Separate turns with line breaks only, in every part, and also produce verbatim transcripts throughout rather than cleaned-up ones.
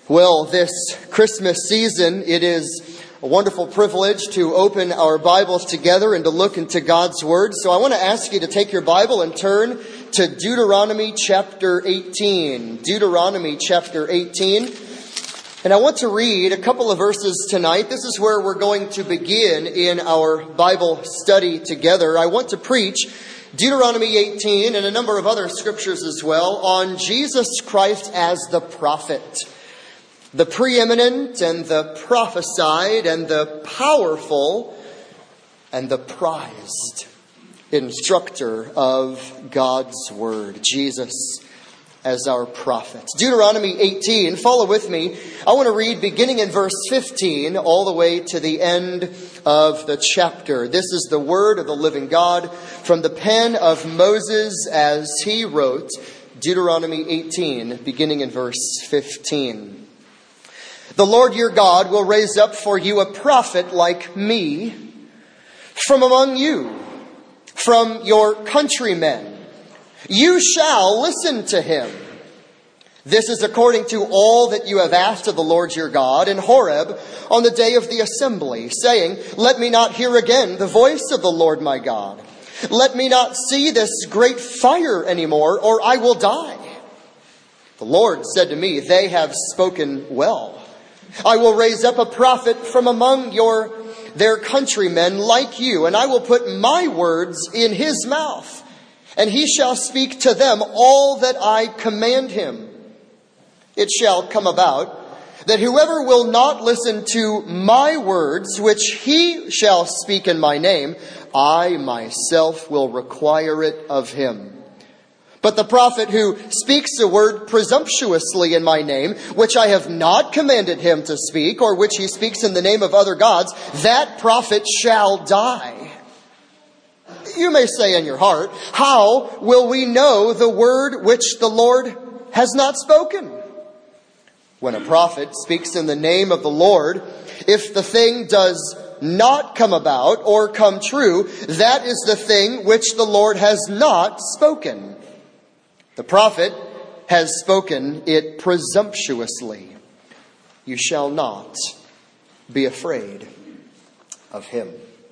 Well, this Christmas season, it is a wonderful privilege to open our Bibles together and to look into God's Word. So I want to ask you to take your Bible and turn to Deuteronomy chapter eighteen. Deuteronomy chapter eighteen. And I want to read a couple of verses tonight. This is where we're going to begin in our Bible study together. I want to preach Deuteronomy eighteen and a number of other scriptures as well on Jesus Christ as the prophet. The preeminent and the prophesied and the powerful and the prized instructor of God's Word, Jesus as our prophet. Deuteronomy eighteen, follow with me. I want to read beginning in verse fifteen all the way to the end of the chapter. This is the word of the living God from the pen of Moses as he wrote. Deuteronomy eighteen, beginning in verse fifteen. The Lord your God will raise up for you a prophet like me from among you, from your countrymen. You shall listen to him. This is according to all that you have asked of the Lord your God in Horeb on the day of the assembly, saying, let me not hear again the voice of the Lord my God. Let me not see this great fire anymore, or I will die. The Lord said to me, they have spoken well. I will raise up a prophet from among your their countrymen like you, and I will put my words in his mouth, and he shall speak to them all that I command him. It shall come about that whoever will not listen to my words, which he shall speak in my name, I myself will require it of him. But the prophet who speaks a word presumptuously in my name, which I have not commanded him to speak, or which he speaks in the name of other gods, that prophet shall die. You may say in your heart, how will we know the word which the Lord has not spoken? When a prophet speaks in the name of the Lord, if the thing does not come about or come true, that is the thing which the Lord has not spoken. The prophet has spoken it presumptuously. You shall not be afraid of him.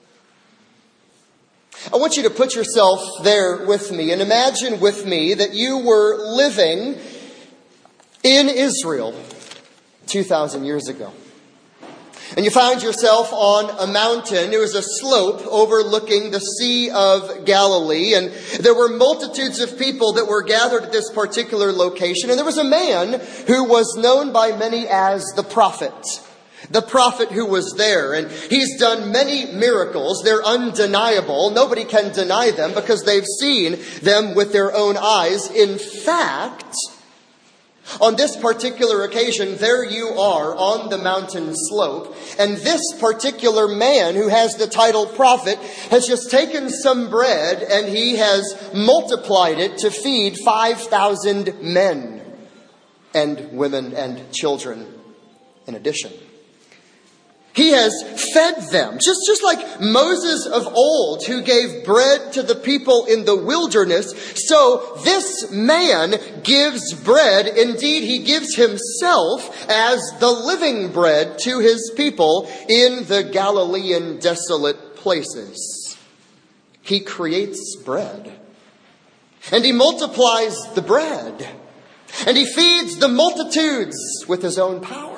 I want you to put yourself there with me and imagine with me that you were living in Israel two thousand years ago. And you found yourself on a mountain. It was a slope overlooking the Sea of Galilee. And there were multitudes of people that were gathered at this particular location. And there was a man who was known by many as the prophet. The prophet who was there. And he's done many miracles. They're undeniable. Nobody can deny them because they've seen them with their own eyes. In fact, on this particular occasion, there you are on the mountain slope, and this particular man who has the title prophet has just taken some bread and he has multiplied it to feed five thousand men and women and children in addition. He has fed them, just, just like Moses of old who gave bread to the people in the wilderness. So this man gives bread. Indeed, he gives himself as the living bread to his people in the Galilean desolate places. He creates bread. And he multiplies the bread. And he feeds the multitudes with his own power.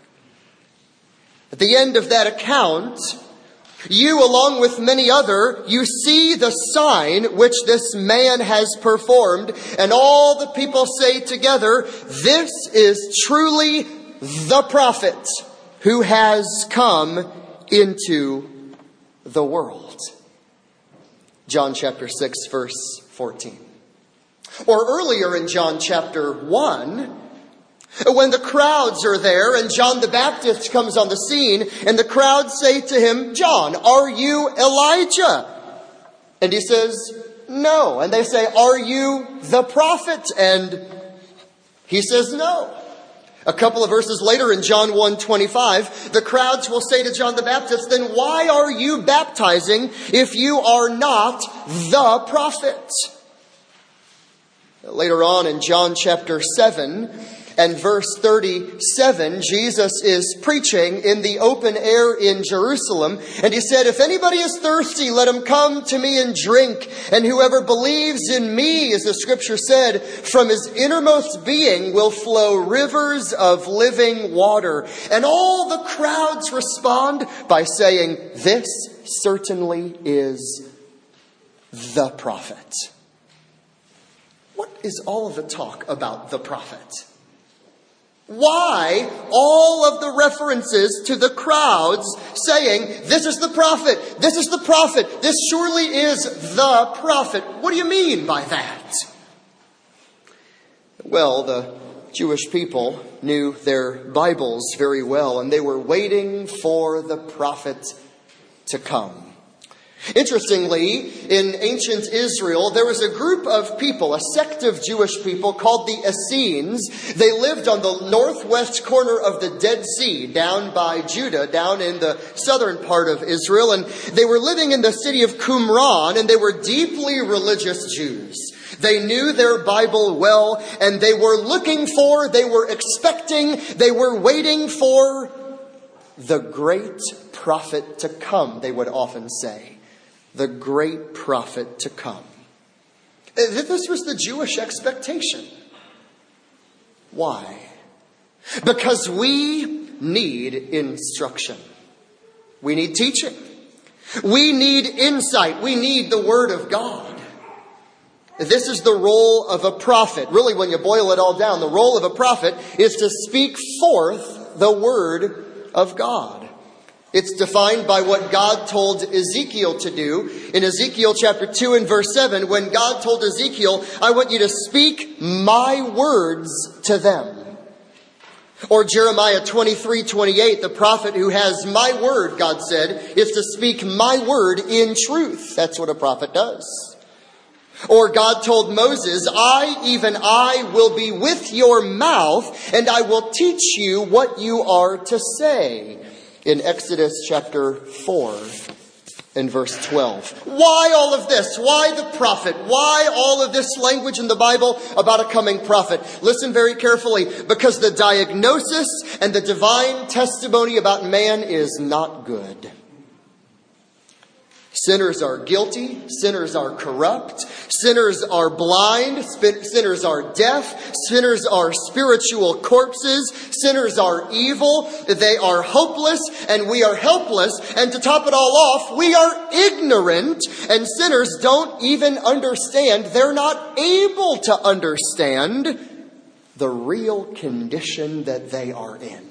At the end of that account, you, along with many other, you see the sign which this man has performed, and all the people say together, this is truly the prophet who has come into the world. John chapter six, verse fourteen. Or earlier in John chapter one, when the crowds are there and John the Baptist comes on the scene and the crowds say to him, John, are you Elijah? And he says, no. And they say, are you the prophet? And he says, no. A couple of verses later in John one twenty-five, the crowds will say to John the Baptist, then why are you baptizing if you are not the prophet? Later on in John chapter seven, And verse thirty-seven, Jesus is preaching in the open air in Jerusalem. And he said, if anybody is thirsty, let him come to me and drink. And whoever believes in me, as the scripture said, from his innermost being will flow rivers of living water. And all the crowds respond by saying, this certainly is the prophet. What is all of the talk about the prophet? Why all of the references to the crowds saying, this is the prophet, this is the prophet, this surely is the prophet? What do you mean by that? Well, the Jewish people knew their Bibles very well, and they were waiting for the prophet to come. Interestingly, in ancient Israel, there was a group of people, a sect of Jewish people called the Essenes. They lived on the northwest corner of the Dead Sea, down by Judah, down in the southern part of Israel. And they were living in the city of Qumran, and they were deeply religious Jews. They knew their Bible well, and they were looking for, they were expecting, they were waiting for the great prophet to come, they would often say. The great prophet to come. This was the Jewish expectation. Why? Because we need instruction. We need teaching. We need insight. We need the Word of God. This is the role of a prophet. Really, when you boil it all down, the role of a prophet is to speak forth the Word of God. It's defined by what God told Ezekiel to do. In Ezekiel chapter two and verse seven, when God told Ezekiel, I want you to speak my words to them. Or Jeremiah twenty-three twenty-eight, the prophet who has my word, God said, is to speak my word in truth. That's what a prophet does. Or God told Moses, I, even I, will be with your mouth, and I will teach you what you are to say. In Exodus chapter four and verse twelve. Why all of this? Why the prophet? Why all of this language in the Bible about a coming prophet? Listen very carefully, because the diagnosis and the divine testimony about man is not good. Sinners are guilty. Sinners are corrupt. Sinners are blind. Sinners are deaf. Sinners are spiritual corpses. Sinners are evil. They are hopeless, and we are helpless. And to top it all off, we are ignorant, and sinners don't even understand. They're not able to understand the real condition that they are in.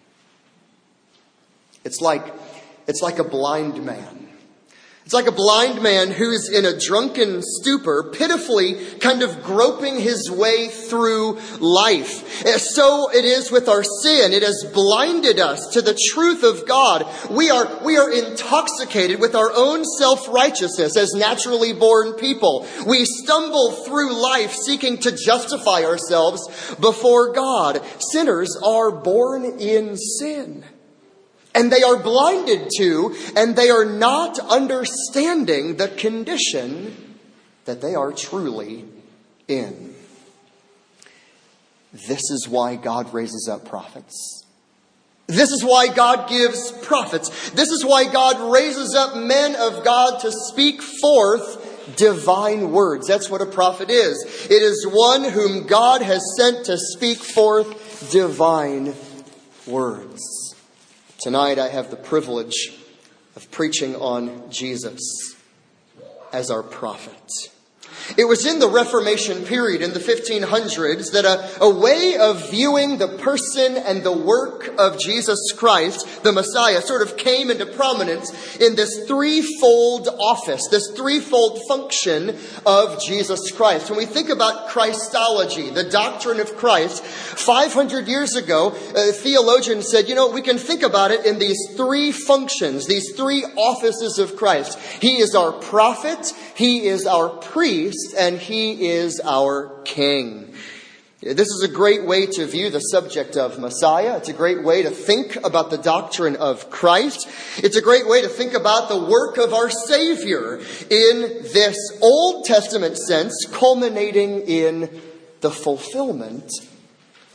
It's like, it's like a blind man. It's like a blind man who's in a drunken stupor, pitifully kind of groping his way through life. So it is with our sin. It has blinded us to the truth of God. We are, we are intoxicated with our own self-righteousness as naturally born people. We stumble through life seeking to justify ourselves before God. Sinners are born in sin. And they are blinded to, and they are not understanding the condition that they are truly in. This is why God raises up prophets. This is why God gives prophets. This is why God raises up men of God to speak forth divine words. That's what a prophet is. It is one whom God has sent to speak forth divine words. Tonight I have the privilege of preaching on Jesus as our prophet. It was in the Reformation period in the fifteen hundreds that a, a way of viewing the person and the work of Jesus Christ, the Messiah, sort of came into prominence in this threefold office, this threefold function of Jesus Christ. When we think about Christology, the doctrine of Christ, five hundred years ago, a theologian said, you know, we can think about it in these three functions, these three offices of Christ. He is our prophet, he is our priest, and he is our king. This is a great way to view the subject of Messiah. It's a great way to think about the doctrine of Christ. It's a great way to think about the work of our Savior in this Old Testament sense, culminating in the fulfillment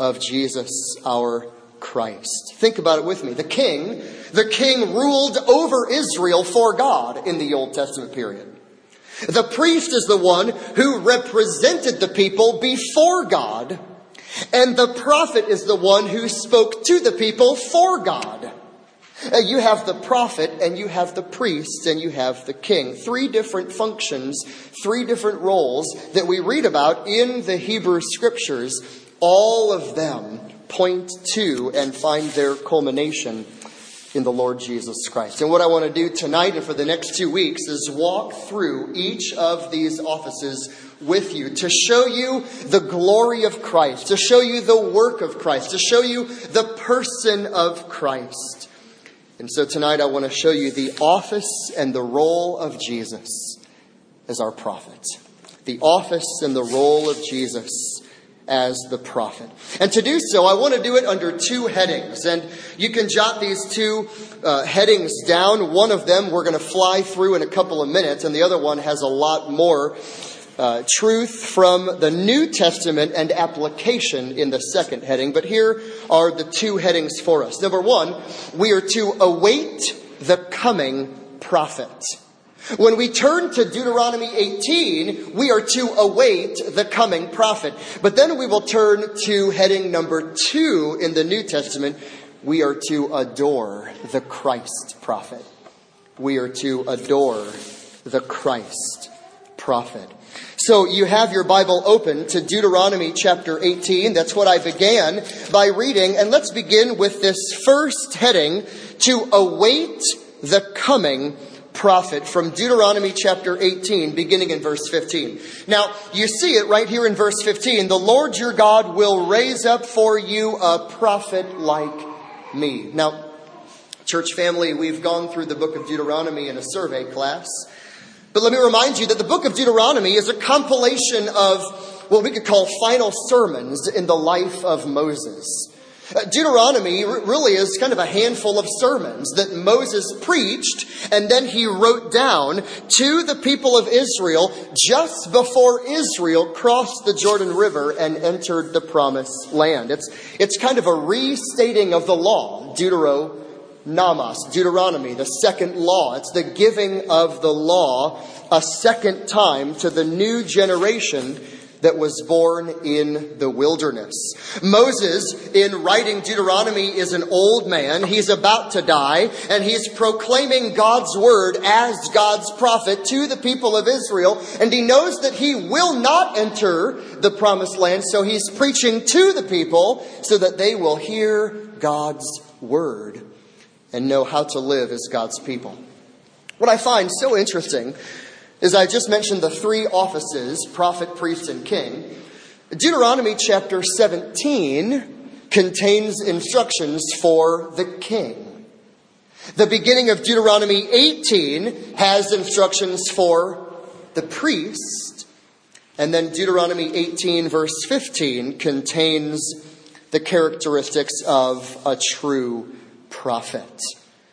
of Jesus, our Christ. Think about it with me. The king, the king ruled over Israel for God in the Old Testament period. The priest is the one who represented the people before God. And the prophet is the one who spoke to the people for God. You have the prophet and you have the priest and you have the king. Three different functions, three different roles that we read about in the Hebrew Scriptures. All of them point to and find their culmination in the Lord Jesus Christ. And what I want to do tonight and for the next two weeks is walk through each of these offices with you to show you the glory of Christ, to show you the work of Christ, to show you the person of Christ. And so tonight I want to show you the office and the role of Jesus as our prophet. The office and the role of Jesus as the prophet. And to do so, I want to do it under two headings. And you can jot these two uh, headings down. One of them we're going to fly through in a couple of minutes, and the other one has a lot more uh, truth from the New Testament and application in the second heading. But here are the two headings for us. Number one, we are to await the coming prophet. When we turn to Deuteronomy eighteen, we are to await the coming prophet. But then we will turn to heading number two in the New Testament. We are to adore the Christ prophet. We are to adore the Christ prophet. So you have your Bible open to Deuteronomy chapter eighteen. That's what I began by reading. And let's begin with this first heading, to await the coming prophet, from Deuteronomy chapter eighteen, beginning in verse fifteen. Now, you see it right here in verse fifteen. The Lord your God will raise up for you a prophet like me. Now, church family, we've gone through the book of Deuteronomy in a survey class. But let me remind you that the book of Deuteronomy is a compilation of what we could call final sermons in the life of Moses. Uh, Deuteronomy really is kind of a handful of sermons that Moses preached and then he wrote down to the people of Israel just before Israel crossed the Jordan River and entered the promised land. It's, it's kind of a restating of the law, Deuteronomos, Deuteronomy, the second law. It's the giving of the law a second time to the new generation that was born in the wilderness. Moses, in writing Deuteronomy, is an old man. He's about to die, and he's proclaiming God's word as God's prophet to the people of Israel. And he knows that he will not enter the promised land, so he's preaching to the people so that they will hear God's word and know how to live as God's people. What I find so interesting is I just mentioned the three offices, prophet, priest, and king. Deuteronomy chapter seventeen contains instructions for the king. The beginning of Deuteronomy eighteen has instructions for the priest. And then Deuteronomy eighteen verse fifteen contains the characteristics of a true prophet.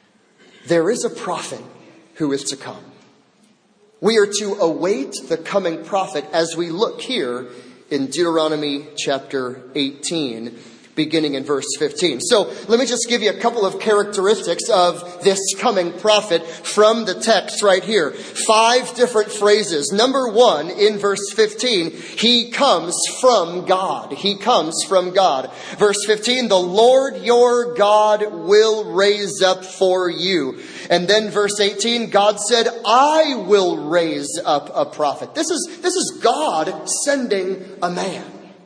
There is a prophet who is to come. We are to await the coming prophet as we look here in Deuteronomy chapter eighteen, beginning in verse fifteen. So let me just give you a couple of characteristics of this coming prophet from the text right here. Five different phrases. Number one, in verse fifteen, he comes from God. He comes from God. Verse fifteen, the Lord your God will raise up for you. And then verse eighteen, God said, I will raise up a prophet. This is, this is God sending a man.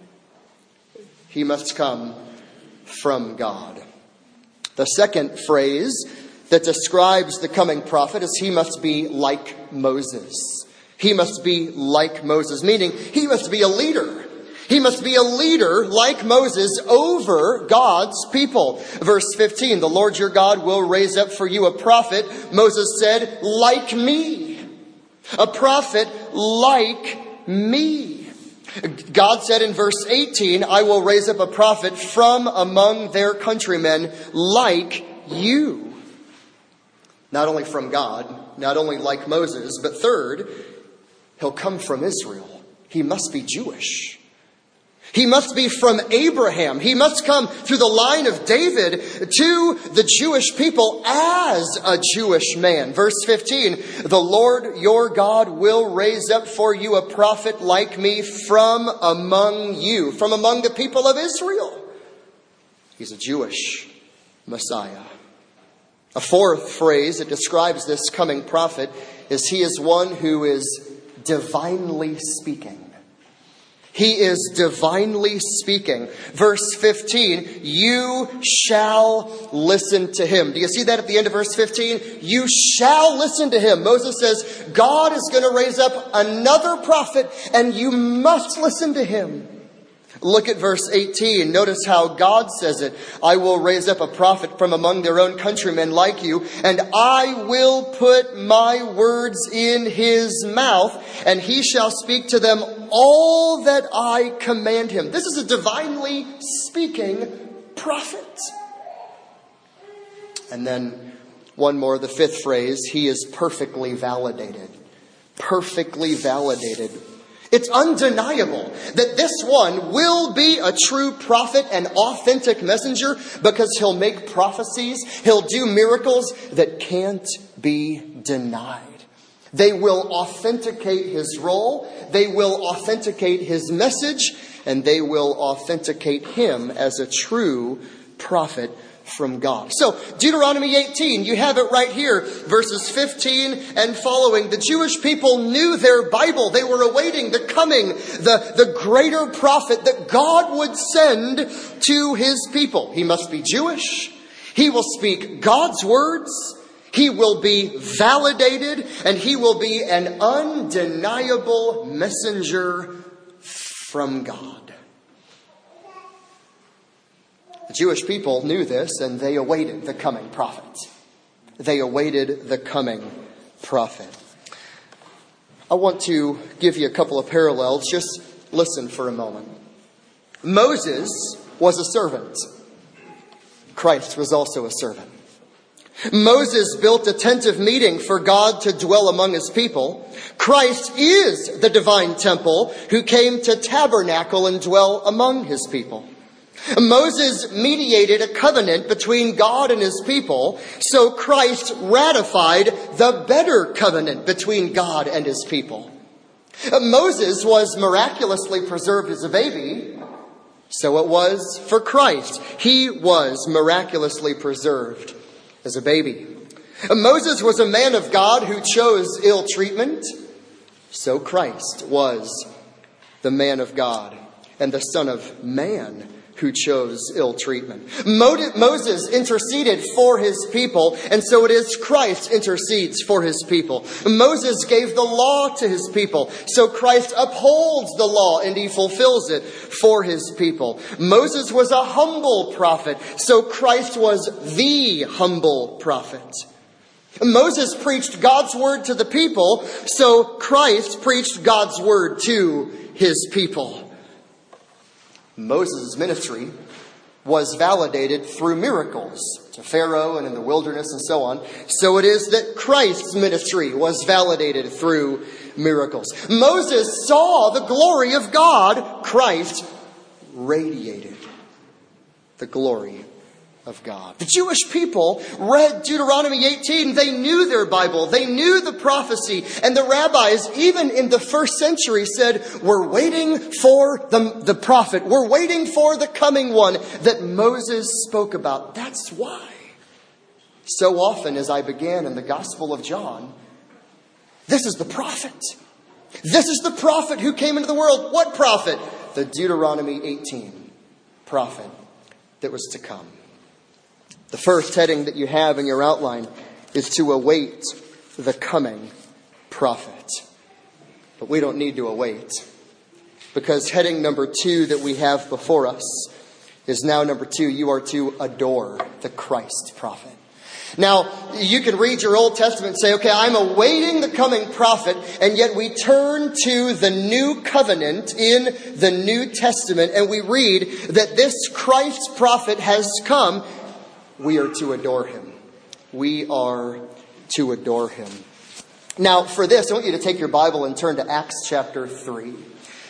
He must come from God. The second phrase that describes the coming prophet is he must be like Moses. He must be like Moses, meaning he must be a leader. He must be a leader like Moses over God's people. Verse fifteen, the Lord your God will raise up for you a prophet, Moses said, like me. A prophet like me. God said in verse eighteen, I will raise up a prophet from among their countrymen like you. Not only from God, not only like Moses, but third, he'll come from Israel. He must be Jewish. He must be from Abraham. He must come through the line of David to the Jewish people as a Jewish man. Verse fifteen, the Lord your God will raise up for you a prophet like me from among you, from among the people of Israel. He's a Jewish Messiah. A fourth phrase that describes this coming prophet is he is one who is divinely speaking. He is divinely speaking. Verse fifteen, you shall listen to him. Do you see that at the end of verse fifteen? You shall listen to him. Moses says, God is going to raise up another prophet and you must listen to him. Look at verse eighteen. Notice how God says it. I will raise up a prophet from among their own countrymen like you, and I will put my words in his mouth, and he shall speak to them all that I command him. This is a divinely speaking prophet. And then one more, the fifth phrase, he is perfectly validated. Perfectly validated. It's undeniable that this one will be a true prophet and authentic messenger because he'll make prophecies, he'll do miracles that can't be denied. They will authenticate his role, they will authenticate his message, and they will authenticate him as a true prophet from God. So, Deuteronomy eighteen, you have it right here, verses fifteen and following. The Jewish people knew their Bible. They were awaiting the coming, the, the greater prophet that God would send to his people. He must be Jewish. He will speak God's words. He will be validated, and he will be an undeniable messenger from God. The Jewish people knew this, and they awaited the coming prophet. They awaited the coming prophet. I want to give you a couple of parallels. Just listen for a moment. Moses was a servant. Christ was also a servant. Moses built a tent of meeting for God to dwell among his people. Christ is the divine temple who came to tabernacle and dwell among his people. Moses mediated a covenant between God and his people, so Christ ratified the better covenant between God and his people. Moses was miraculously preserved as a baby, so it was for Christ. He was miraculously preserved as a baby. Moses was a man of God who chose ill treatment, so Christ was the man of God and the Son of Man who chose ill treatment. Moses interceded for his people, and so it is Christ intercedes for his people. Moses gave the law to his people, so Christ upholds the law and he fulfills it for his people. Moses was a humble prophet, so Christ was the humble prophet. Moses preached God's word to the people, so Christ preached God's word to his people. Moses' ministry was validated through miracles to Pharaoh and in the wilderness and so on. So it is that Christ's ministry was validated through miracles. Moses saw the glory of God. Christ radiated the glory of God. The Jewish people read Deuteronomy eighteen. They knew their Bible. They knew the prophecy. And the rabbis, even in the first century, said, we're waiting for the, the prophet. We're waiting for the coming one that Moses spoke about. That's why. So often, as I began in the Gospel of John, this is the prophet. This is the prophet who came into the world. What prophet? The Deuteronomy eighteen prophet that was to come. The first heading that you have in your outline is to await the coming prophet. But we don't need to await, because heading number two that we have before us is now number two. You are to adore the Christ prophet. Now, you can read your Old Testament and say, okay, I'm awaiting the coming prophet, and yet we turn to the new covenant in the New Testament, and we read that this Christ prophet has come. We are to adore him. We are to adore him. Now, for this, I want you to take your Bible and turn to Acts chapter three.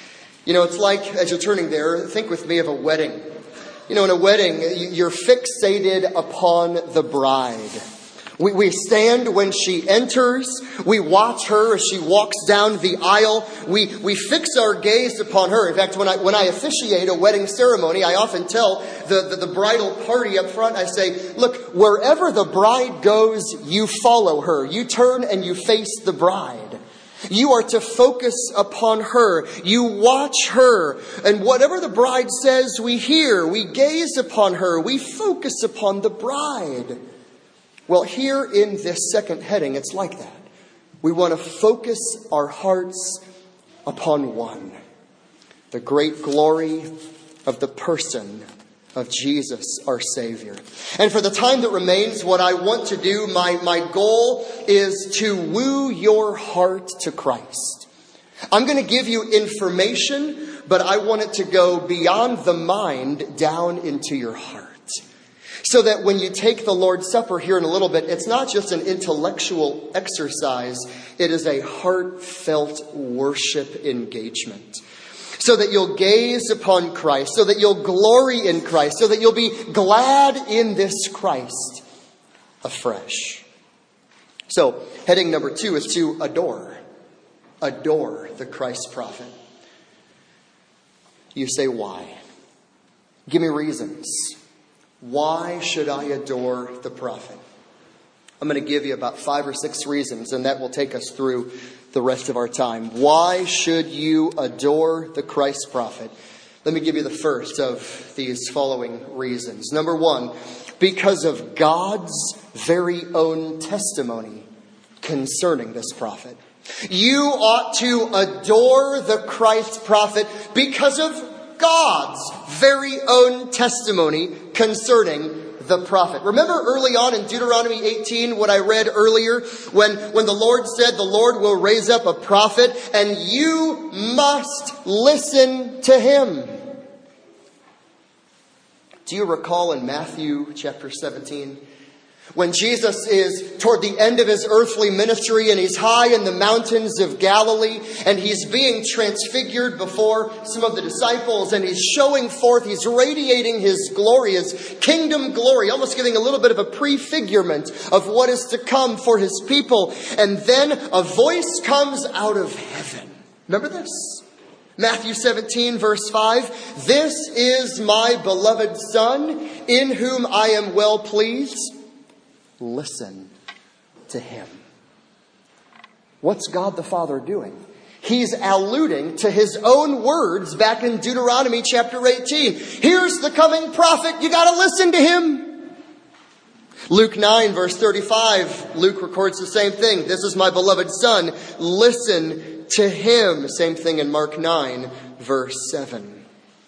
You know, it's like, as you're turning there, think with me of a wedding. You know, in a wedding, you're fixated upon the bride. We, we stand when she enters. We watch her as she walks down the aisle. We, we fix our gaze upon her. In fact, when I, when I officiate a wedding ceremony, I often tell the, the, the bridal party up front, I say, look, wherever the bride goes, you follow her. You turn and you face the bride. You are to focus upon her. You watch her. And whatever the bride says, we hear. We gaze upon her. We focus upon the bride. Well, here in this second heading, it's like that. We want to focus our hearts upon one. The great glory of the person of Jesus, our Savior. And for the time that remains, what I want to do, my, my goal is to woo your heart to Christ. I'm going to give you information, but I want it to go beyond the mind down into your heart. So that when you take the Lord's Supper here in a little bit, it's not just an intellectual exercise. It is a heartfelt worship engagement. So that you'll gaze upon Christ, so that you'll glory in Christ, so that you'll be glad in this Christ afresh. So, heading number two is to adore. Adore the Christ prophet. You say, why? Give me reasons. Why should I adore the prophet? I'm going to give you about five or six reasons, and that will take us through the rest of our time. Why should you adore the Christ prophet? Let me give you the first of these following reasons. Number one, because of God's very own testimony concerning this prophet. You ought to adore the Christ prophet because of God's very own testimony concerning the prophet. Remember early on in Deuteronomy eighteen, what I read earlier, when, when the Lord said the Lord will raise up a prophet and you must listen to him. Do you recall in Matthew chapter seventeen, when Jesus is toward the end of his earthly ministry and he's high in the mountains of Galilee and he's being transfigured before some of the disciples and he's showing forth, he's radiating his glory, his kingdom glory, almost giving a little bit of a prefigurement of what is to come for his people. And then a voice comes out of heaven. Remember this? Matthew seventeen verse five. This is my beloved Son in whom I am well pleased. Listen to him. What's God the Father doing? He's alluding to his own words back in Deuteronomy chapter eighteen. Here's the coming prophet. You got to listen to him. Luke nine verse thirty-five. Luke records the same thing. This is my beloved Son. Listen to him. Same thing in Mark nine verse seven.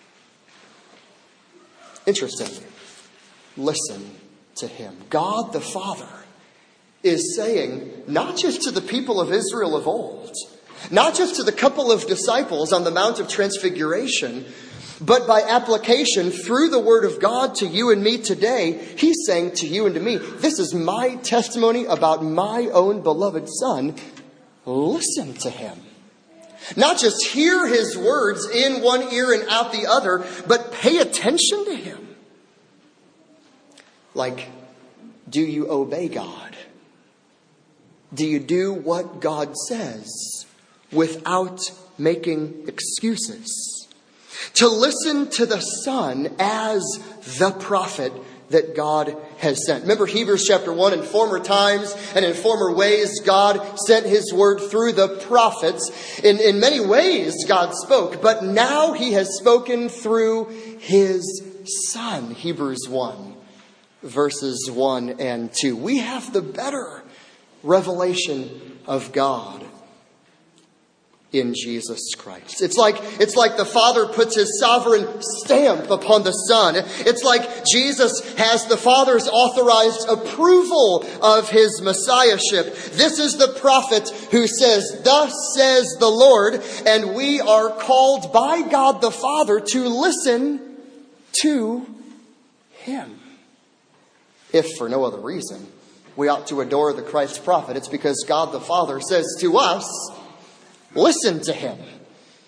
Interesting. Listen to him. God the Father is saying, not just to the people of Israel of old, not just to the couple of disciples on the Mount of Transfiguration, but by application through the Word of God to you and me today, he's saying to you and to me, this is my testimony about my own beloved Son. Listen to him. Not just hear his words in one ear and out the other, but pay attention to him. Like, do you obey God? Do you do what God says without making excuses? To listen to the Son as the prophet that God has sent. Remember Hebrews chapter one, in former times and in former ways, God sent his word through the prophets. In, in many ways, God spoke, but now he has spoken through his Son. Hebrews one. Verses one and two. We have the better revelation of God in Jesus Christ. It's like, it's like the Father puts his sovereign stamp upon the Son. It's like Jesus has the Father's authorized approval of his Messiahship. This is the prophet who says, thus says the Lord, and we are called by God the Father to listen to him. If for no other reason we ought to adore the Christ prophet, it's because God the Father says to us, listen to him.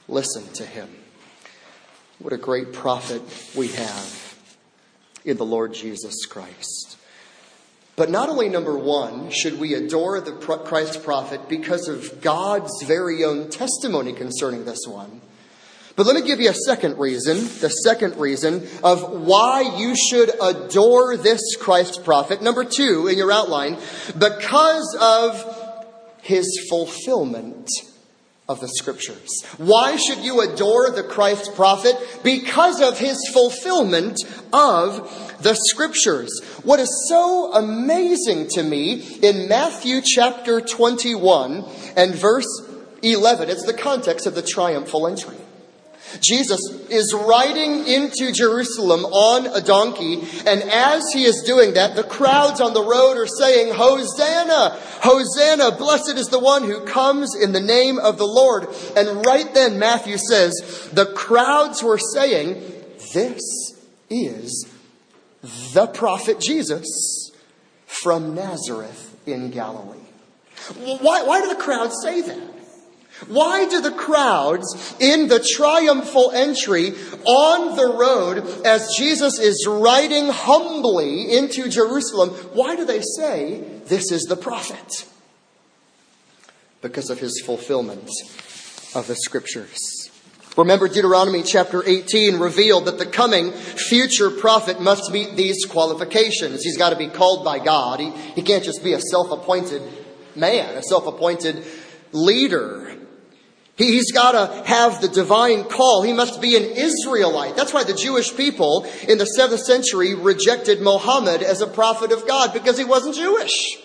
Listen to him. What a great prophet we have in the Lord Jesus Christ. But not only, number one, should we adore the Christ prophet because of God's very own testimony concerning this one, but let me give you a second reason, the second reason of why you should adore this Christ prophet. Number two in your outline, because of his fulfillment of the Scriptures. Why should you adore the Christ prophet? Because of his fulfillment of the Scriptures. What is so amazing to me in Matthew chapter twenty-one and verse eleven, it's the context of the triumphal entry. Jesus is riding into Jerusalem on a donkey, and as he is doing that, the crowds on the road are saying, Hosanna! Hosanna! Blessed is the one who comes in the name of the Lord. And right then, Matthew says, the crowds were saying, this is the prophet Jesus from Nazareth in Galilee. Why, why do the crowds say that? Why do the crowds in the triumphal entry on the road as Jesus is riding humbly into Jerusalem, why do they say this is the prophet? Because of his fulfillment of the Scriptures. Remember, Deuteronomy chapter eighteen revealed that the coming future prophet must meet these qualifications. He's got to be called by God. He, he can't just be a self-appointed man, a self-appointed leader. He's got to have the divine call. He must be an Israelite. That's why the Jewish people in the seventh century rejected Muhammad as a prophet of God, because he wasn't Jewish.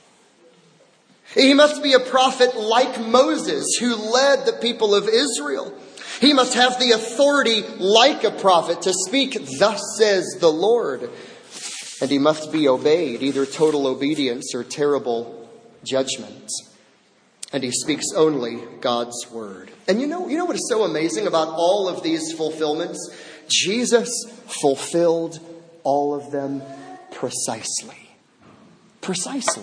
He must be a prophet like Moses, who led the people of Israel. He must have the authority like a prophet to speak, thus says the Lord. And he must be obeyed, either total obedience or terrible judgment. And he speaks only God's word. And you know, you know what is so amazing about all of these fulfillments? Jesus fulfilled all of them precisely. Precisely.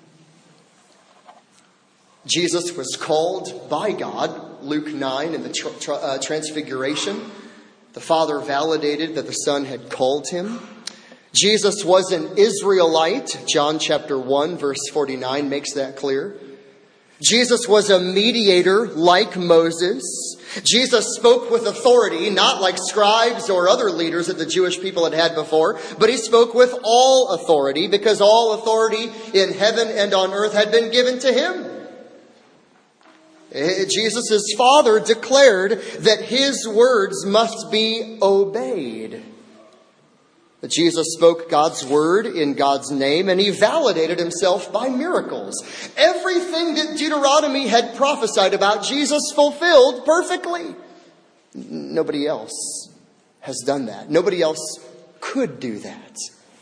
Jesus was called by God, Luke nine, in the tra- tra- uh, Transfiguration. The Father validated that the Son had called him. Jesus was an Israelite. John chapter one, verse forty-nine makes that clear. Jesus was a mediator like Moses. Jesus spoke with authority, not like scribes or other leaders that the Jewish people had had before, but he spoke with all authority because all authority in heaven and on earth had been given to him. Jesus' Father declared that his words must be obeyed. Jesus spoke God's word in God's name, and he validated himself by miracles. Everything that Deuteronomy had prophesied about, Jesus fulfilled perfectly. Nobody else has done that. Nobody else could do that.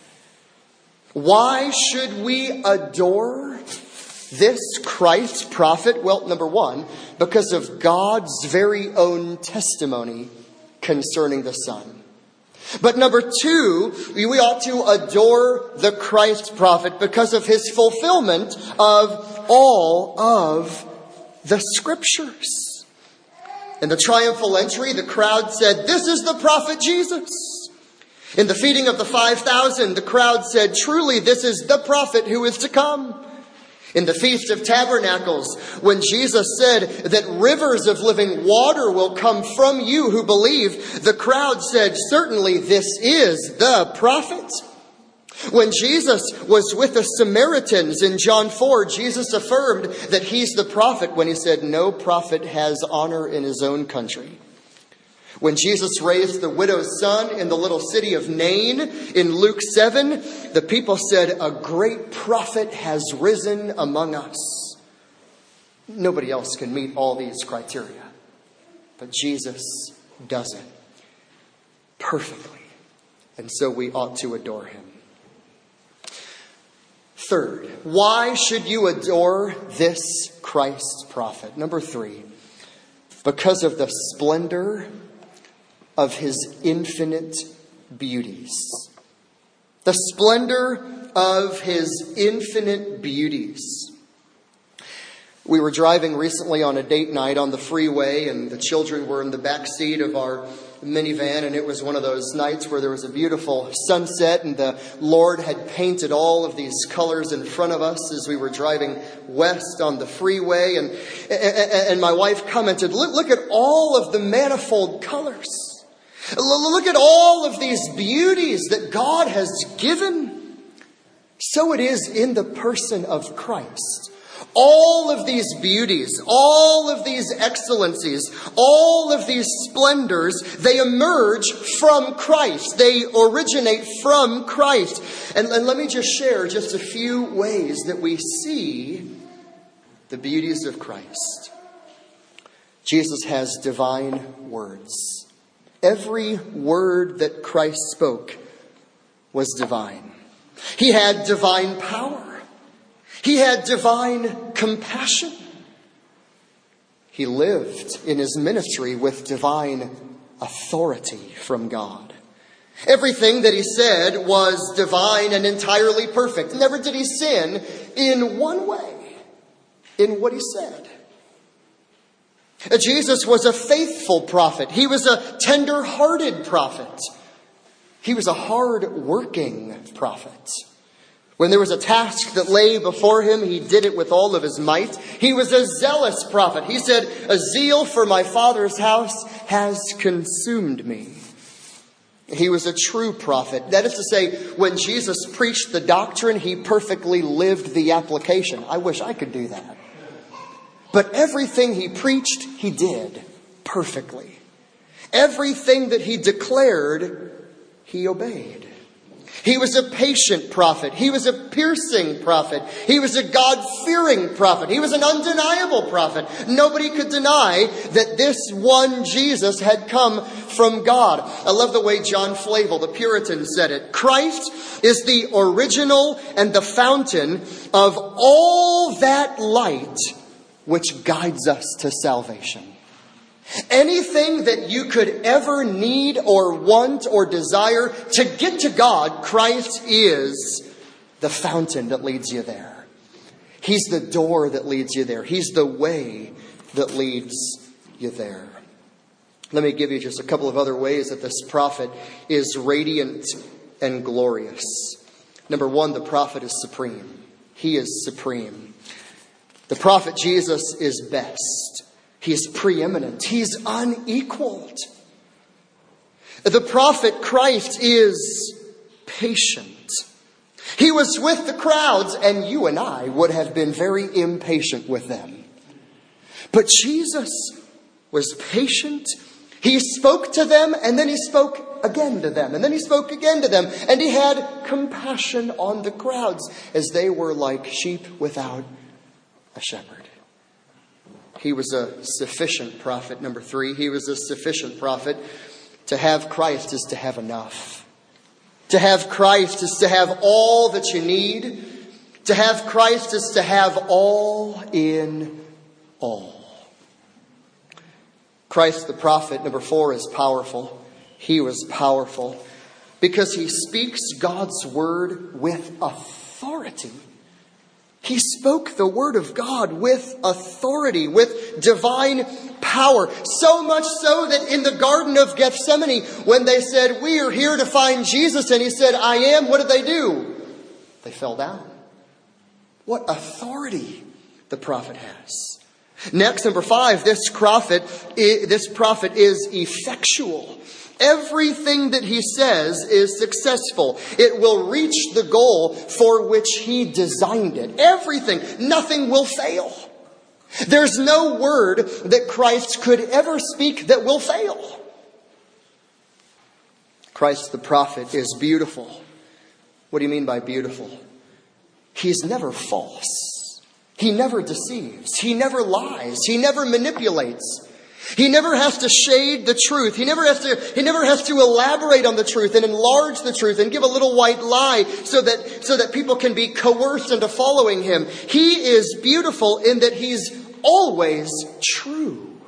Why should we adore this Christ prophet? Well, number one, because of God's very own testimony concerning the Son. But number two, we ought to adore the Christ prophet because of his fulfillment of all of the Scriptures. In the triumphal entry, the crowd said, this is the prophet Jesus. In the feeding of the five thousand, the crowd said, truly, this is the prophet who is to come. In the Feast of Tabernacles, when Jesus said that rivers of living water will come from you who believe, the crowd said, certainly this is the prophet. When Jesus was with the Samaritans in John four, Jesus affirmed that he's the prophet when he said, no prophet has honor in his own country. When Jesus raised the widow's son in the little city of Nain in Luke seven, the people said, a great prophet has risen among us. Nobody else can meet all these criteria, but Jesus does it perfectly. And so we ought to adore him. Third, why should you adore this Christ prophet? Number three, because of the splendor of his infinite beauties. The splendor of his infinite beauties. We were driving recently on a date night on the freeway, and the children were in the back seat of our minivan, and it was one of those nights where there was a beautiful sunset, and the Lord had painted all of these colors in front of us as we were driving west on the freeway. And, and my wife commented, look, look at all of the manifold colors. Look at all of these beauties that God has given. So it is in the person of Christ. All of these beauties, all of these excellencies, all of these splendors, they emerge from Christ. They originate from Christ. And, and let me just share just a few ways that we see the beauties of Christ. Jesus has divine words. Every word that Christ spoke was divine. He had divine power. He had divine compassion. He lived in his ministry with divine authority from God. Everything that he said was divine and entirely perfect. Never did he sin in one way in what he said. Jesus was a faithful prophet. He was a tender-hearted prophet. He was a hard-working prophet. When there was a task that lay before him, he did it with all of his might. He was a zealous prophet. He said, "A zeal for my Father's house has consumed me." He was a true prophet. That is to say, when Jesus preached the doctrine, he perfectly lived the application. I wish I could do that. But everything he preached, he did perfectly. Everything that he declared, he obeyed. He was a patient prophet. He was a piercing prophet. He was a God-fearing prophet. He was an undeniable prophet. Nobody could deny that this one Jesus had come from God. I love the way John Flavel, the Puritan, said it. Christ is the original and the fountain of all that light which guides us to salvation. Anything that you could ever need or want or desire to get to God, Christ is the fountain that leads you there. He's the door that leads you there. He's the way that leads you there. Let me give you just a couple of other ways that this prophet is radiant and glorious. Number one, the prophet is supreme. He is supreme. The prophet Jesus is best. He is preeminent. He's unequaled. The prophet Christ is patient. He was with the crowds, and you and I would have been very impatient with them. But Jesus was patient. He spoke to them, and then he spoke again to them, and then he spoke again to them. And he had compassion on the crowds as they were like sheep without a shepherd. He was a sufficient prophet. Number three, he was a sufficient prophet. To have Christ is to have enough. To have Christ is to have all that you need. To have Christ is to have all in all. Christ the prophet, number four, is powerful. He was powerful because he speaks God's word with authority. He spoke the word of God with authority, with divine power. So much so that in the Garden of Gethsemane, when they said, "We are here to find Jesus," and he said, "I am," what did they do? They fell down. What authority the prophet has. Next, number five, this prophet, this prophet is effectual. Everything that he says is successful. It will reach the goal for which he designed it. Everything. Nothing will fail. There's no word that Christ could ever speak that will fail. Christ the prophet is beautiful. What do you mean by beautiful? He's never false. He never deceives. He never lies. He never manipulates. He never has to shade the truth. He never has to, he never has to elaborate on the truth and enlarge the truth and give a little white lie so that, so that people can be coerced into following him. He is beautiful in that he's always true.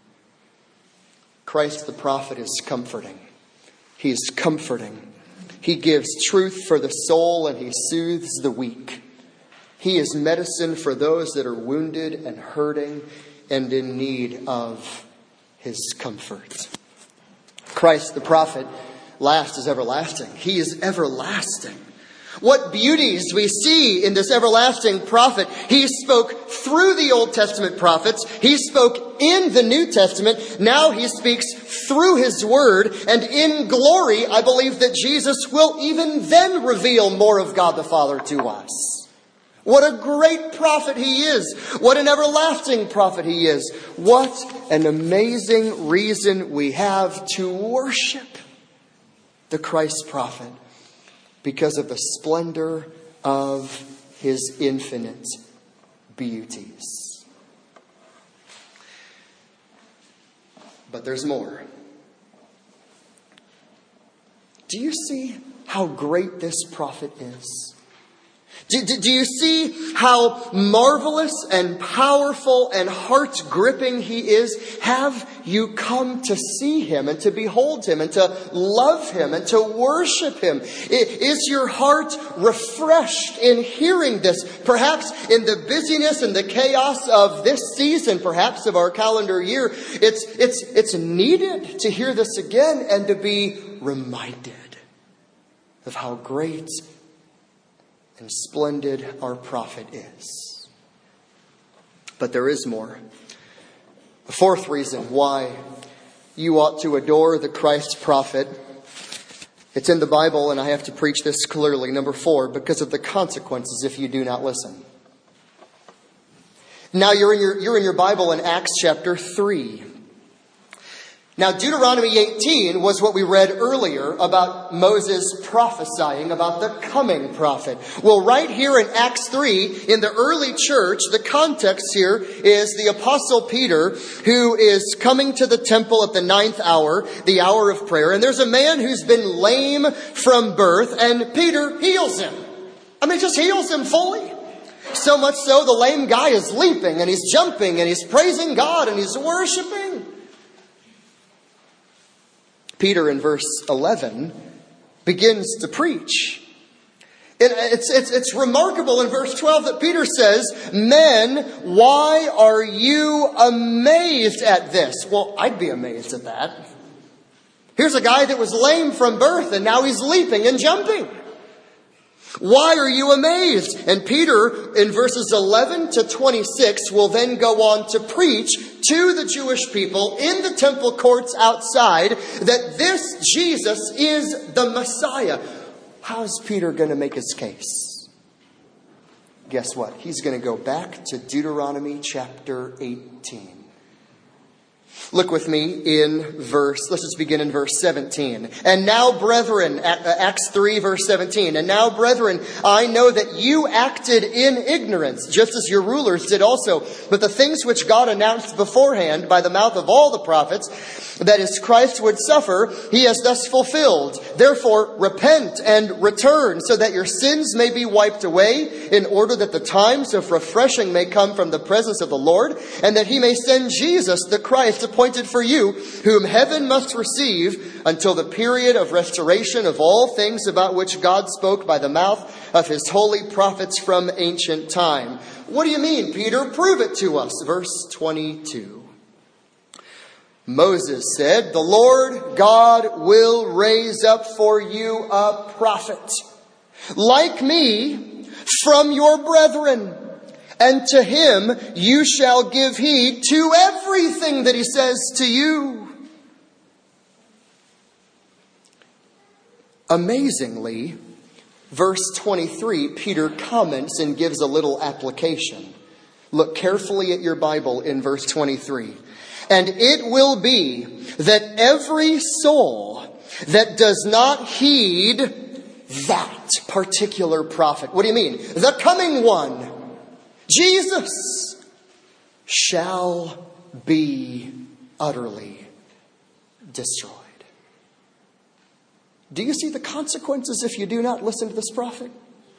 Christ the prophet is comforting. He is comforting. He gives truth for the soul and he soothes the weak. He is medicine for those that are wounded and hurting and in need of His comfort. Christ the prophet, last is everlasting. He is everlasting. What beauties we see in this everlasting prophet. He spoke through the Old Testament prophets. He spoke in the New Testament. Now He speaks through His Word. And in glory, I believe that Jesus will even then reveal more of God the Father to us. What a great prophet He is. What an everlasting prophet He is. What an amazing reason we have to worship the Christ prophet, because of the splendor of His infinite beauties. But there's more. Do you see how great this prophet is? Do, do, do you see how marvelous and powerful and heart-gripping He is? Have you come to see Him and to behold Him and to love Him and to worship Him? Is your heart refreshed in hearing this? Perhaps in the busyness and the chaos of this season, perhaps of our calendar year, it's, it's, it's needed to hear this again and to be reminded of how great and splendid our prophet is. But there is more. A fourth reason why you ought to adore the Christ prophet. It's in the Bible, and I have to preach this clearly. Number four, because of the consequences if you do not listen. Now you're in your, you're in your Bible in Acts chapter three. Now, Deuteronomy eighteen was what we read earlier about Moses prophesying about the coming prophet. Well, right here in Acts three, in the early church, the context here is the Apostle Peter, who is coming to the temple at the ninth hour, the hour of prayer. And there's a man who's been lame from birth, and Peter heals him. I mean, just heals him fully. So much so, the lame guy is leaping, and he's jumping, and he's praising God, and he's worshiping. Peter in verse eleven begins to preach. And it's, it's, it's remarkable in verse twelve that Peter says, "Men, why are you amazed at this?" Well, I'd be amazed at that. Here's a guy that was lame from birth and now he's leaping and jumping. Why are you amazed? And Peter, in verses eleven to twenty-six, will then go on to preach to the Jewish people in the temple courts outside that this Jesus is the Messiah. How is Peter going to make his case? Guess what? He's going to go back to Deuteronomy chapter eighteen. Look with me in verse, let's just begin in verse seventeen. And now, brethren, Acts three, verse seventeen. And now, brethren, I know that you acted in ignorance, just as your rulers did also. But the things which God announced beforehand by the mouth of all the prophets, that is, Christ would suffer, He has thus fulfilled. Therefore, repent and return, so that your sins may be wiped away, in order that the times of refreshing may come from the presence of the Lord, and that He may send Jesus, the Christ, appointed for you, whom heaven must receive until the period of restoration of all things about which God spoke by the mouth of His holy prophets from ancient time. What do you mean, Peter? Prove it to us. Verse twenty-two. Moses said, "The Lord God will raise up for you a prophet like me from your brethren. And to him you shall give heed to everything that he says to you." Amazingly, verse twenty-three, Peter comments and gives a little application. Look carefully at your Bible in verse twenty-three. "And it will be that every soul that does not heed that particular prophet," what do you mean? The coming one, Jesus, shall be utterly destroyed. Do you see the consequences if you do not listen to this prophet?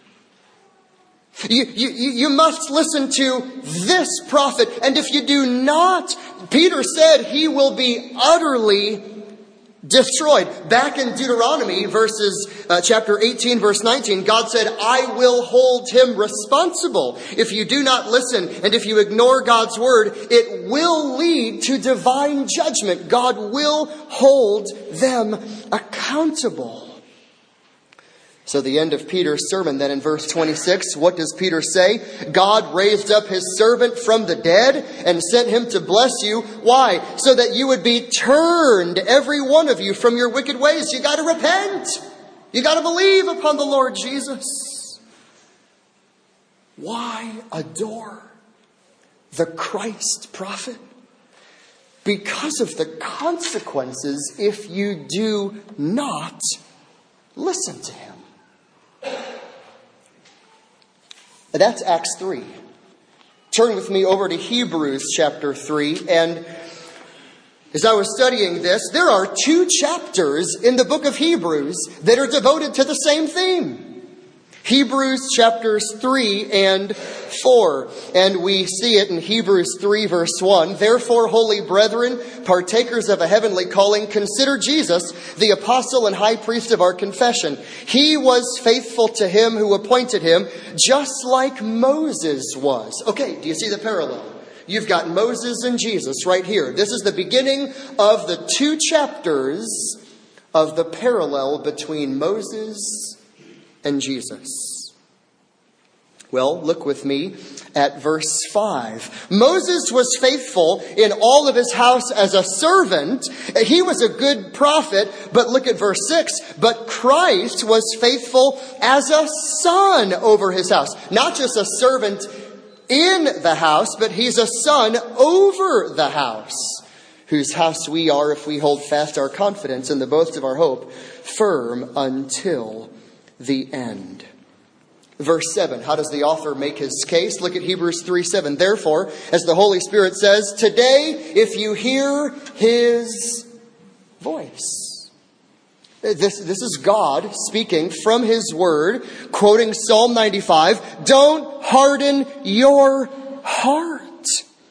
You, you, you must listen to this prophet. And if you do not, Peter said he will be utterly Destroyed. Back in Deuteronomy, verses uh, chapter eighteen, verse nineteen, God said, I will hold him responsible. If you do not listen and if you ignore God's word, it will lead to divine judgment. God will hold them accountable. So the end of Peter's sermon then in verse twenty-six, what does Peter say? God raised up his servant from the dead and sent him to bless you. Why? So that you would be turned, every one of you, from your wicked ways. You got to repent. You got to believe upon the Lord Jesus. Why adore the Christ prophet? Because of the consequences if you do not listen to him. That's Acts three. Turn with me over to Hebrews chapter three. And as I was studying this, there are two chapters in the book of Hebrews that are devoted to the same theme. Hebrews chapters three and four. And we see it in Hebrews three verse one. Therefore, holy brethren, partakers of a heavenly calling, consider Jesus, the apostle and high priest of our confession. He was faithful to him who appointed him, just like Moses was. Okay, do you see the parallel? You've got Moses and Jesus right here. This is the beginning of the two chapters of the parallel between Moses and Jesus. Well, look with me at verse five. Moses was faithful in all of his house as a servant. He was a good prophet. But look at verse six. But Christ was faithful as a son over his house. Not just a servant in the house, but he's a son over the house, whose house we are if we hold fast our confidence in the boast of our hope, firm until the end. Verse seven, how does the author make his case? Look at Hebrews three seven. Therefore, as the Holy Spirit says, today, if you hear his voice. This, this is God speaking from his word, quoting Psalm ninety-five. Don't harden your heart.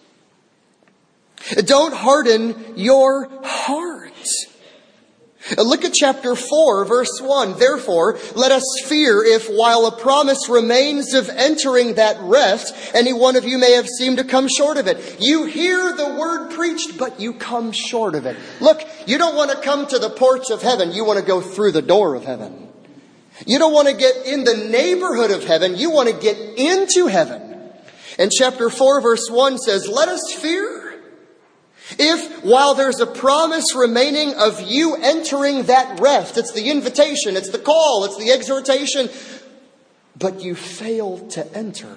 Don't harden your heart. Look at chapter four, verse one. Therefore, let us fear if, while a promise remains of entering that rest, any one of you may have seemed to come short of it. You hear the word preached, but you come short of it. Look, you don't want to come to the porch of heaven. You want to go through the door of heaven. You don't want to get in the neighborhood of heaven. You want to get into heaven. And chapter four, verse one says, let us fear if, while there's a promise remaining of you entering that rest, it's the invitation, it's the call, it's the exhortation, but you fail to enter.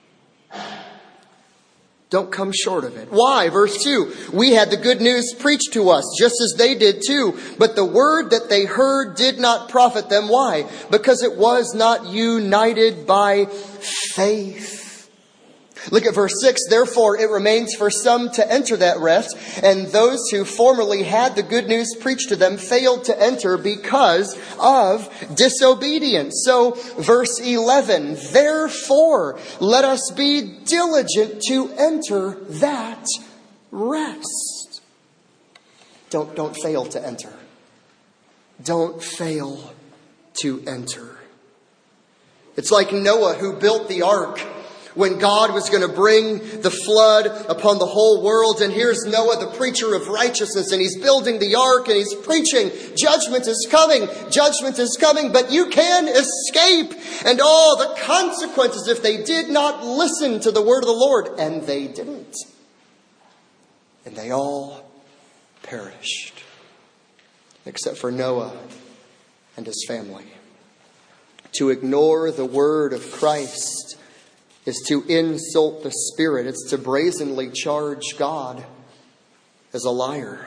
Don't come short of it. Why? Verse two, we had the good news preached to us, just as they did too. But the word that they heard did not profit them. Why? Because it was not united by faith. Look at verse six. Therefore, it remains for some to enter that rest, and those who formerly had the good news preached to them failed to enter because of disobedience. So, verse eleven. Therefore, let us be diligent to enter that rest. Don't, don't fail to enter. Don't fail to enter. It's like Noah who built the ark when God was going to bring the flood upon the whole world. And here's Noah, the preacher of righteousness, and he's building the ark and he's preaching, judgment is coming, judgment is coming, but you can escape. And all the consequences if they did not listen to the word of the Lord. And they didn't. And they all perished. Except for Noah and his family. To ignore the word of Christ is to insult the Spirit. It's to brazenly charge God as a liar.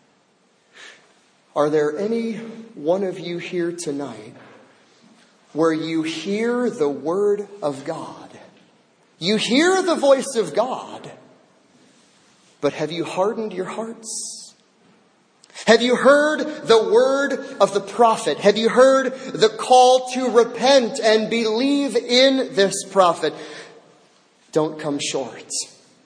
Are there any one of you here tonight where you hear the word of God? You hear the voice of God, but have you hardened your hearts? Have you heard the word of the prophet? Have you heard the call to repent and believe in this prophet? Don't come short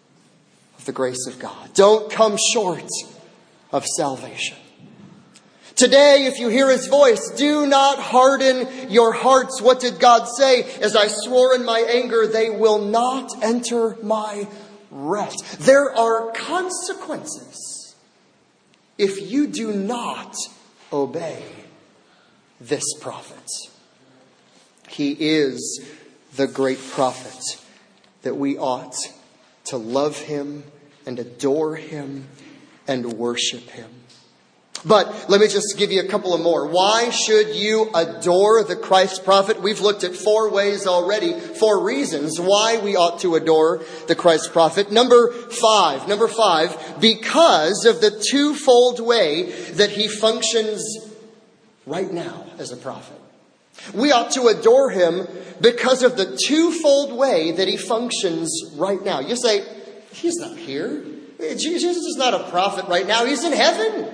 of the grace of God. Don't come short of salvation. Today, if you hear his voice, do not harden your hearts. What did God say? As I swore in my anger, they will not enter my rest. There are consequences if you do not obey this prophet. He is the great prophet that we ought to love him and adore him and worship him. But let me just give you a couple of more. Why should you adore the Christ prophet? We've looked at four ways already, four reasons why we ought to adore the Christ prophet. Number five, number five, because of the twofold way that he functions right now as a prophet. We ought to adore him because of the twofold way that he functions right now. You say, he's not here. Jesus is not a prophet right now. He's in heaven.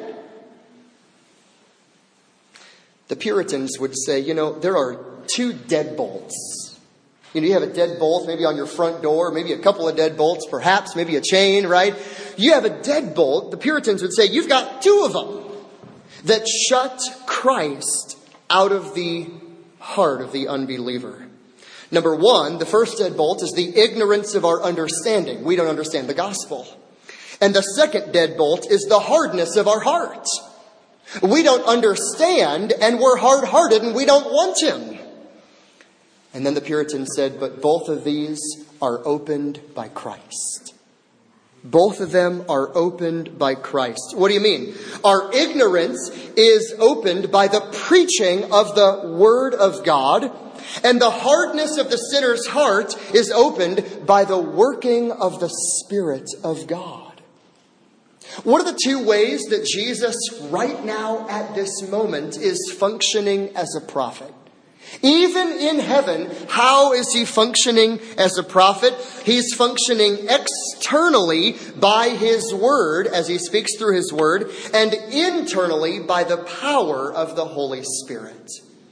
The Puritans would say, you know, there are two deadbolts. You know, you have a deadbolt maybe on your front door, maybe a couple of deadbolts, perhaps, maybe a chain, right? You have a deadbolt. The Puritans would say, you've got two of them that shut Christ out of the heart of the unbeliever. Number one, the first deadbolt is the ignorance of our understanding. We don't understand the gospel. And the second deadbolt is the hardness of our heart. We don't understand, and we're hard-hearted, and we don't want him. And then the Puritans said, but both of these are opened by Christ. Both of them are opened by Christ. What do you mean? Our ignorance is opened by the preaching of the Word of God, and the hardness of the sinner's heart is opened by the working of the Spirit of God. What are the two ways that Jesus right now at this moment is functioning as a prophet? Even in heaven, how is he functioning as a prophet? He's functioning externally by his word, as he speaks through his word, and internally by the power of the Holy Spirit.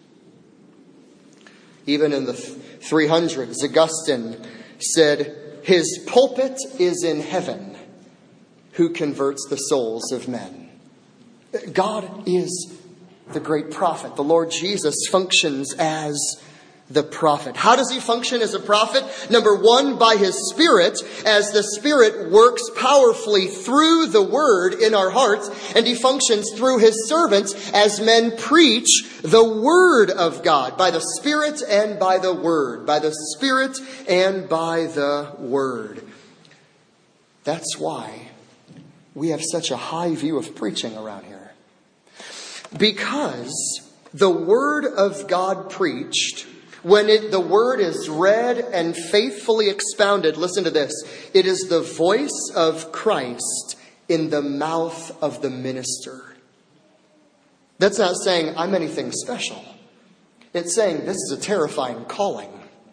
Even in the three hundreds, Augustine said, his pulpit is in heaven, who converts the souls of men. God is the great prophet. The Lord Jesus functions as the prophet. How does he function as a prophet? Number one, by his Spirit, as the Spirit works powerfully through the Word in our hearts, and he functions through his servants as men preach the Word of God, by the Spirit and by the Word, by the Spirit and by the Word. That's why we have such a high view of preaching around here. Because the Word of God preached, when it, the Word is read and faithfully expounded, listen to this, it is the voice of Christ in the mouth of the minister. That's not saying I'm anything special. It's saying this is a terrifying calling.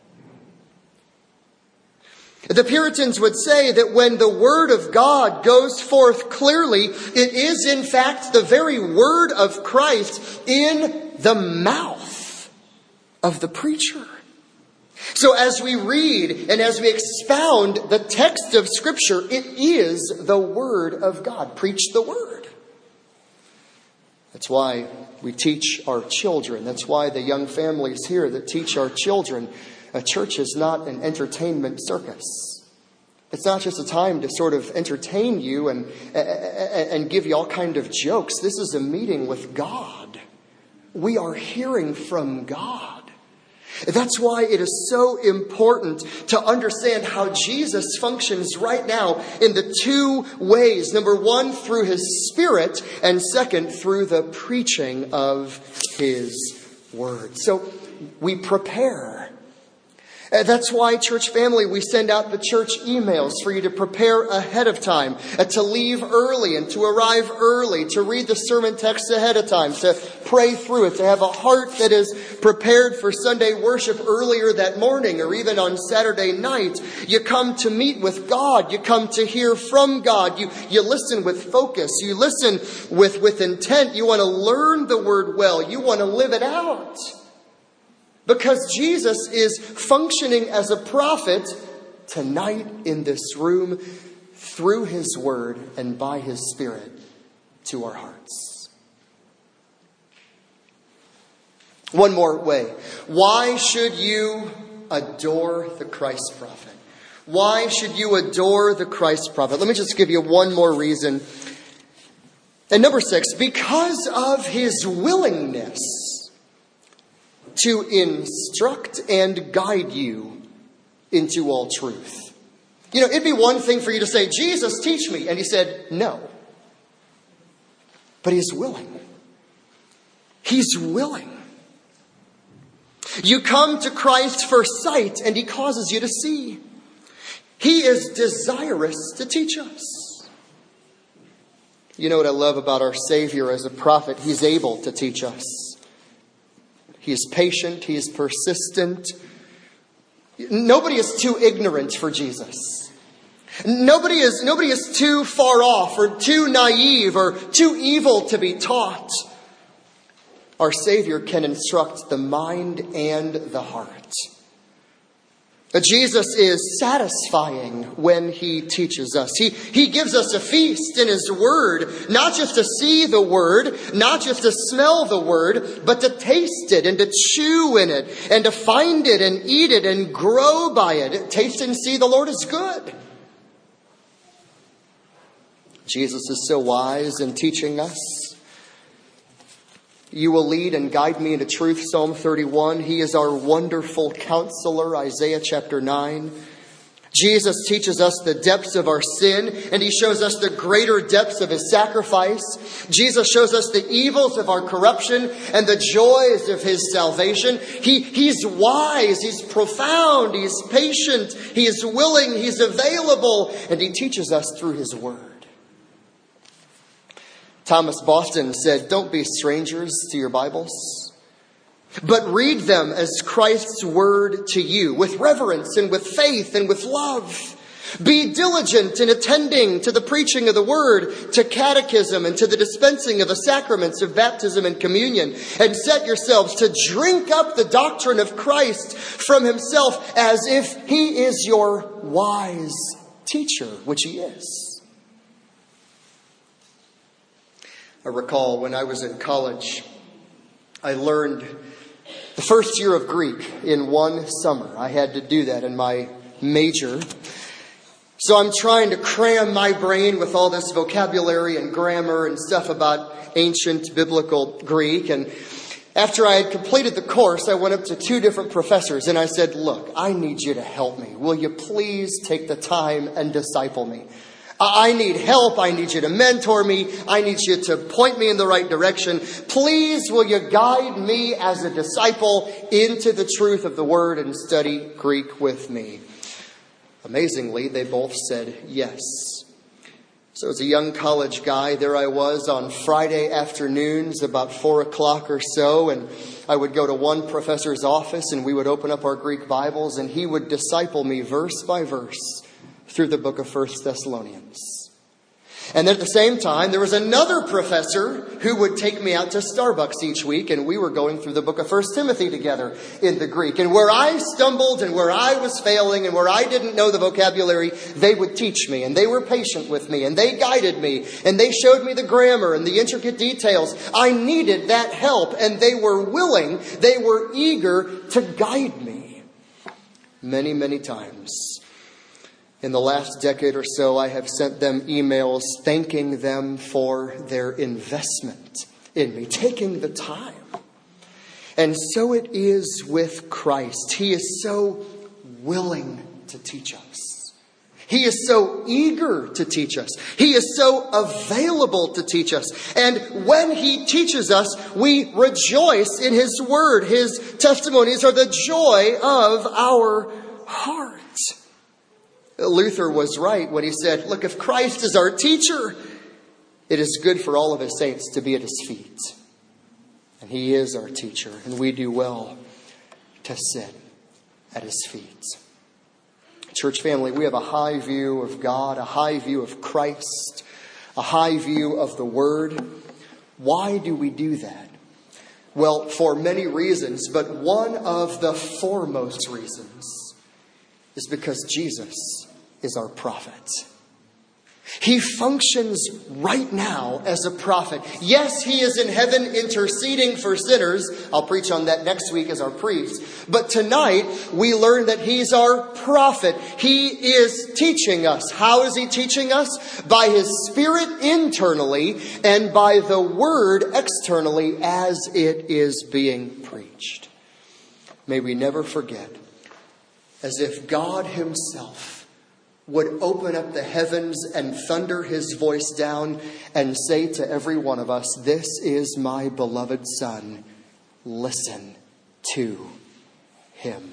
The Puritans would say that when the Word of God goes forth clearly, it is in fact the very Word of Christ in the mouth of the preacher. So as we read and as we expound the text of Scripture, it is the Word of God. Preach the Word. That's why we teach our children. That's why the young families here that teach our children. A church is not an entertainment circus. It's not just a time to sort of entertain you and, and give you all kind of jokes. This is a meeting with God. We are hearing from God. That's why it is so important to understand how Jesus functions right now in the two ways. Number one, through his Spirit, and second, through the preaching of his word. So we prepare. That's why, church family, we send out the church emails for you to prepare ahead of time, uh, to leave early and to arrive early, to read the sermon text ahead of time, to pray through it, to have a heart that is prepared for Sunday worship earlier that morning or even on Saturday night. You come to meet with God. You come to hear from God. You, you listen with focus. You listen with, with intent. You want to learn the Word well. You want to live it out. Because Jesus is functioning as a prophet tonight in this room through his word and by his Spirit to our hearts. One more way. Why should you adore the Christ prophet? Why should you adore the Christ prophet? Let me just give you one more reason. And number six, because of his willingness to instruct and guide you into all truth. You know, it'd be one thing for you to say, Jesus, teach me. And he said, no. But he's willing. He's willing. You come to Christ for sight, and he causes you to see. He is desirous to teach us. You know what I love about our Savior as a prophet? He's able to teach us. He is patient. He is persistent. Nobody is too ignorant for Jesus. Nobody is, nobody is too far off or too naive or too evil to be taught. Our Savior can instruct the mind and the heart. Jesus is satisfying when he teaches us. He, he gives us a feast in his word, not just to see the word, not just to smell the word, but to taste it and to chew in it and to find it and eat it and grow by it. Taste and see the Lord is good. Jesus is so wise in teaching us. You will lead and guide me into truth, Psalm thirty-one. He is our wonderful counselor, Isaiah chapter nine. Jesus teaches us the depths of our sin, and he shows us the greater depths of his sacrifice. Jesus shows us the evils of our corruption and the joys of his salvation. He, he's wise, he's profound, he's patient, he is willing, he's available, and he teaches us through his word. Thomas Boston said, don't be strangers to your Bibles, but read them as Christ's word to you, with reverence and with faith and with love. Be diligent in attending to the preaching of the word, to catechism and to the dispensing of the sacraments of baptism and communion, and set yourselves to drink up the doctrine of Christ from himself as if he is your wise teacher, which he is. I recall when I was in college, I learned the first year of Greek in one summer. I had to do that in my major. So I'm trying to cram my brain with all this vocabulary and grammar and stuff about ancient biblical Greek. And after I had completed the course, I went up to two different professors and I said, look, I need you to help me. Will you please take the time and disciple me? I need help. I need you to mentor me. I need you to point me in the right direction. Please, will you guide me as a disciple into the truth of the word and study Greek with me? Amazingly, they both said yes. So as a young college guy, there I was on Friday afternoons about four o'clock or so, and I would go to one professor's office and we would open up our Greek Bibles and he would disciple me verse by verse through the book of First Thessalonians. And then at the same time, there was another professor who would take me out to Starbucks each week, and we were going through the book of First Timothy together in the Greek. And where I stumbled and where I was failing and where I didn't know the vocabulary, they would teach me, and they were patient with me, and they guided me, and they showed me the grammar and the intricate details. I needed that help, and they were willing, they were eager to guide me. Many, many times in the last decade or so, I have sent them emails thanking them for their investment in me, taking the time. And so it is with Christ. He is so willing to teach us. He is so eager to teach us. He is so available to teach us. And when he teaches us, we rejoice in his word. His testimonies are the joy of our heart. Luther was right when he said, look, if Christ is our teacher, it is good for all of his saints to be at his feet. And he is our teacher, and we do well to sit at his feet. Church family, we have a high view of God, a high view of Christ, a high view of the Word. Why do we do that? Well, for many reasons, but one of the foremost reasons is because Jesus is our prophet. He functions right now as a prophet. Yes, he is in heaven interceding for sinners. I'll preach on that next week as our priest. But tonight, we learn that he's our prophet. He is teaching us. How is he teaching us? By his Spirit internally and by the word externally as it is being preached. May we never forget, as if God himself would open up the heavens and thunder his voice down and say to every one of us, "This is my beloved Son. Listen to him."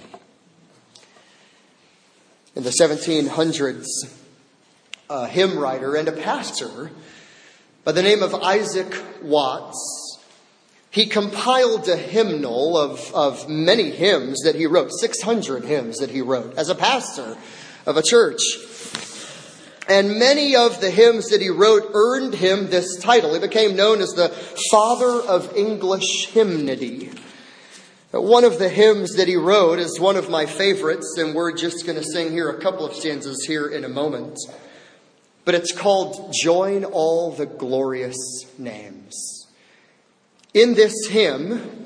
In the seventeen hundreds, a hymn writer and a pastor by the name of Isaac Watts, he compiled a hymnal of, of many hymns that he wrote, six hundred hymns that he wrote as a pastor of a church. And many of the hymns that he wrote earned him this title. He became known as the father of English hymnody. One of the hymns that he wrote is one of my favorites, and we're just going to sing here a couple of stanzas here in a moment. But it's called "Join All the Glorious Names." In this hymn,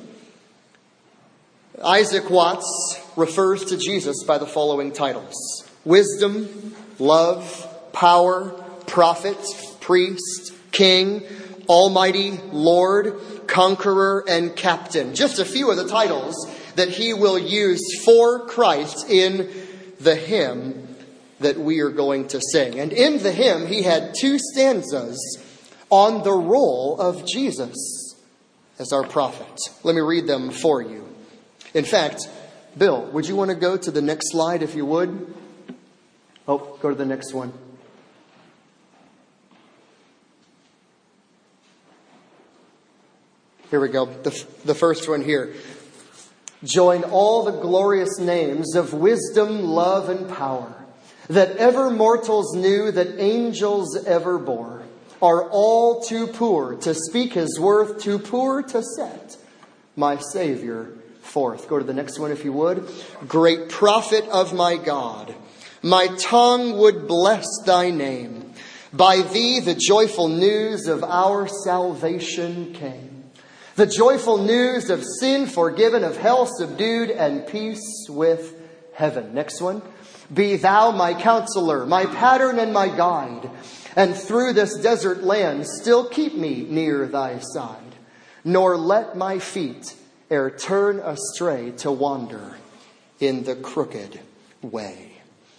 Isaac Watts refers to Jesus by the following titles: Wisdom, Love, Power, Prophet, Priest, King, Almighty, Lord, Conqueror, and Captain. Just a few of the titles that he will use for Christ in the hymn that we are going to sing. And in the hymn, he had two stanzas on the role of Jesus as our prophet. Let me read them for you. In fact, Bill, would you want to go to the next slide if you would? Oh, go to the next one. Here we go. The, the first one here. Join all the glorious names of wisdom, love, and power that ever mortals knew, that angels ever bore, are all too poor to speak his worth, too poor to set my Savior forth. Go to the next one if you would. Great prophet of my God, my tongue would bless thy name. By thee the joyful news of our salvation came. The joyful news of sin forgiven, of hell subdued, and peace with heaven. Next one. Be thou my counselor, my pattern and my guide, and through this desert land still keep me near thy side. Nor let my feet e'er turn astray to wander in the crooked way.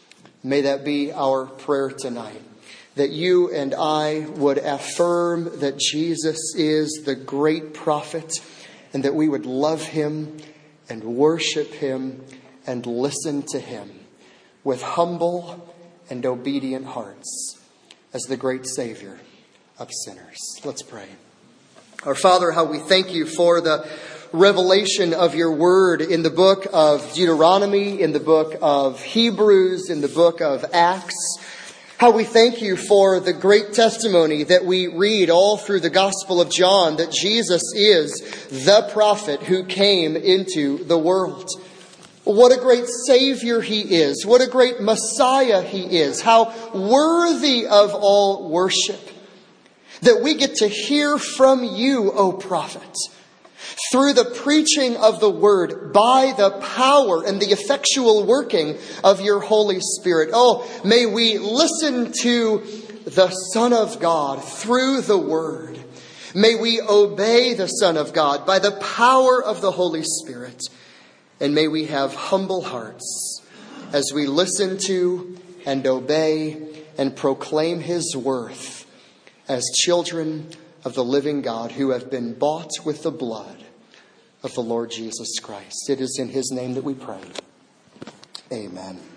May that be our prayer tonight, that you and I would affirm that Jesus is the great prophet, and that we would love him and worship him and listen to him with humble and obedient hearts as the great Savior of sinners. Let's pray. Our Father, how we thank you for the revelation of your word in the book of Deuteronomy, in the book of Hebrews, in the book of Acts. How we thank you for the great testimony that we read all through the Gospel of John, that Jesus is the prophet who came into the world. What a great Savior he is. What a great Messiah he is. How worthy of all worship that we get to hear from you, O prophet, through the preaching of the word, by the power and the effectual working of your Holy Spirit. Oh, may we listen to the Son of God through the word. May we obey the Son of God by the power of the Holy Spirit. And may we have humble hearts as we listen to and obey and proclaim his worth as children of the living God who have been bought with the blood of the Lord Jesus Christ. It is in his name that we pray. Amen.